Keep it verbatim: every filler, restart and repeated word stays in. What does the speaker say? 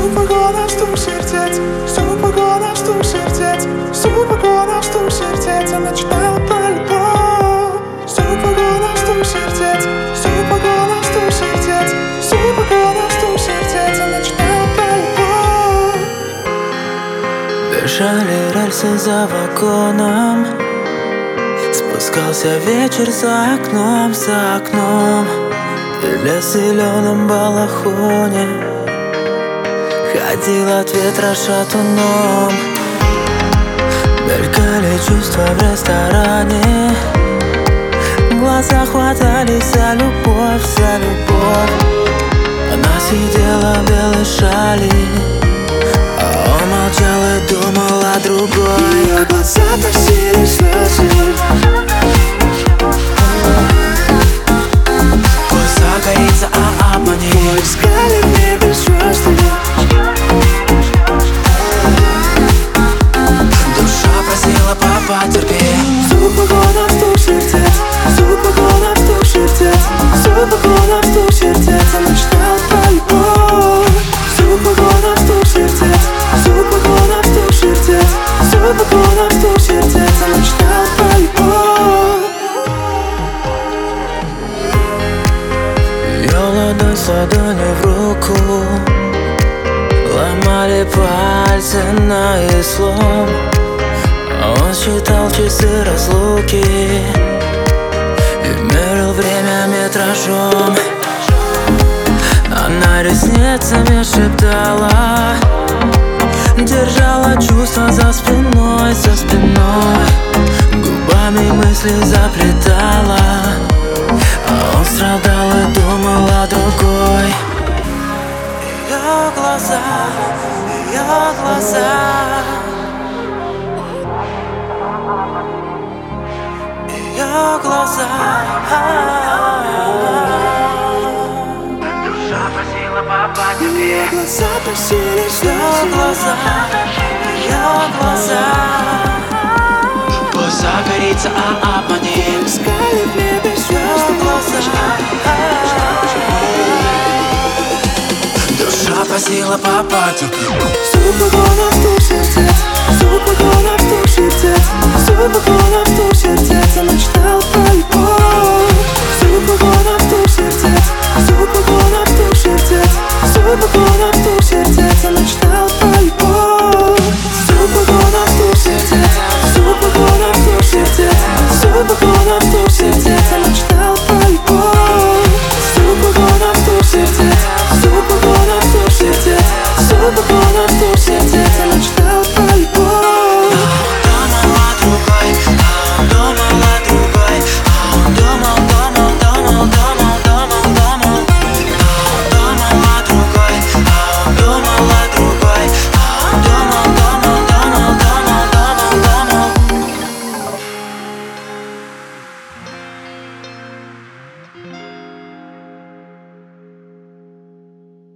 Супокона штук сердец, супокона штук сердец, супокона штук сердец. Я мечтал про любовь. Супокона штук сердец, супокона штук сердец, супокона штук сердец. Я мечтал про любовь. Бежали рельсы за вагоном, спускался вечер за окном, за окном. Ты в зеленом балахоне ходил от ветра шатуном. Мелькали чувства в ресторане, глаза хватались за любовь, за любовь. Она сидела в белой шали, а он молчал и думал о другой. Ее глаза просили слезы, пусть загорится, а обмани. мы искали в небе звезды. Душа просила, папа, терпи. Супокона штук сердец, супокона штук сердец, супокона штук сердец. Я мечтал про любовь. Супокона штук сердец, супокона штук сердец, супокона штук сердец. Я мечтал про любовь. Ее ладонь с ладонью в руку, ломали пальцы на излом. А он считал часы разлуки и мерил время метражом. Она ресницами шептала, держала чувства за спиной, за спиной. Губами мысли заплетала, а он страдал и думал о другой. Ее глаза, ее глаза, ее глаза. Душа просила, папа, терпи. Глаза просили Ее слезы, глаза, ее глаза. Пусть загорится, а обмани. искали в небе звезды. Душа просила, папа, терпи. Супокона штук сердец, супокона штук сердец, супокона штук сердец. Я мечтал про любовь. Супокона штук сердец, супокона штук сердец, супокона